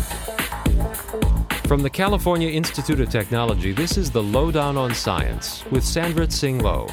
From the California Institute of Technology, this is the Lowdown on Science with Sandra Tsing Loh.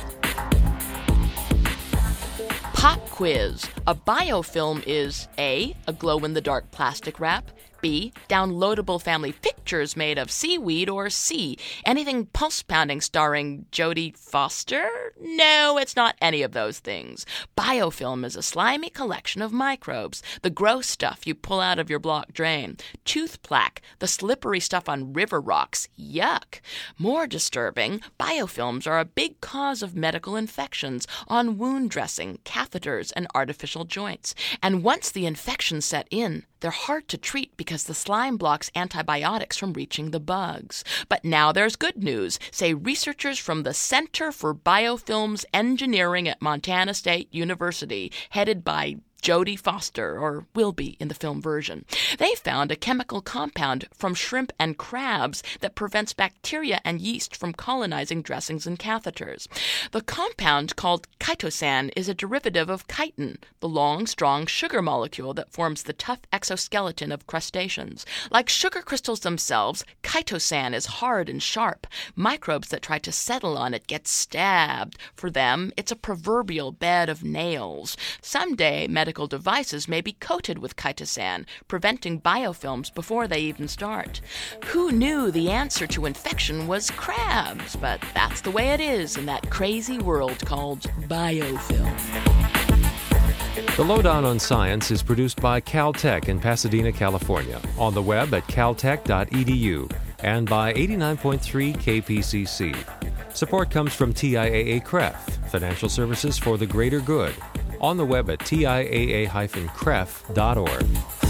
Pop quiz. A biofilm is A, a glow-in-the-dark plastic wrap, B, downloadable family pictures made of seaweed, or C, anything pulse-pounding starring Jodie Foster? No, it's not any of those things. Biofilm is a slimy collection of microbes, the gross stuff you pull out of your blocked drain. Tooth plaque, the slippery stuff on river rocks. Yuck. More disturbing, biofilms are a big cause of medical infections on wound dressing, catheters, and artificial joints. And once the infections set in, they're hard to treat because the slime blocks antibiotics from reaching the bugs. But now there's good news, say researchers from the Center for Biofilms Engineering at Montana State University, headed by Jodie Foster, or will be in the film version. They found a chemical compound from shrimp and crabs that prevents bacteria and yeast from colonizing dressings and catheters. The compound, called chitosan, is a derivative of chitin, the long, strong sugar molecule that forms the tough exoskeleton of crustaceans. Like sugar crystals themselves, chitosan is hard and sharp. Microbes that try to settle on it get stabbed. For them, it's a proverbial bed of nails. Someday, medical devices may be coated with chitosan, preventing biofilms before they even start. Who knew the answer to infection was crabs? But that's the way it is in that crazy world called biofilm. The Lowdown on Science is produced by Caltech in Pasadena, California, on the web at caltech.edu and by 89.3 KPCC. Support comes from TIAA-CREF, Financial Services for the Greater Good, on the web at tiaa-cref.org.